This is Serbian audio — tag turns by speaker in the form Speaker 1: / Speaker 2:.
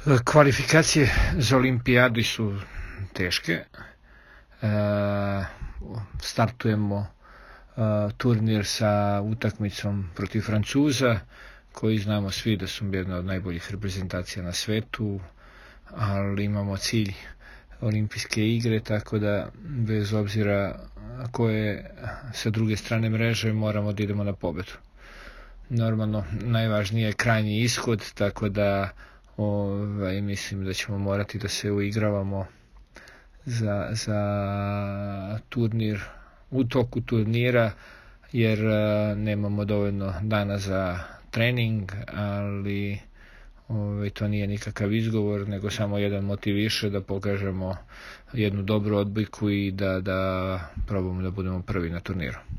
Speaker 1: Kvalifikacije za olimpijadu su teške. Startujemo turnir sa utakmicom protiv Francuza, koji znamo svi da su jedna od najboljih reprezentacija na svetu, ali imamo cilj olimpijske igre, tako da bez obzira ko je sa druge strane mreže moramo da idemo na pobedu. Normalno, najvažnije je krajnji ishod, tako da mislim da ćemo morati da se uigravamo za turnir u toku turnira, jer nemamo dovoljno dana za trening, ali to nije nikakav izgovor, nego samo jedan motiv više da pokažemo jednu dobru odbojku i da probamo da budemo prvi na turniru.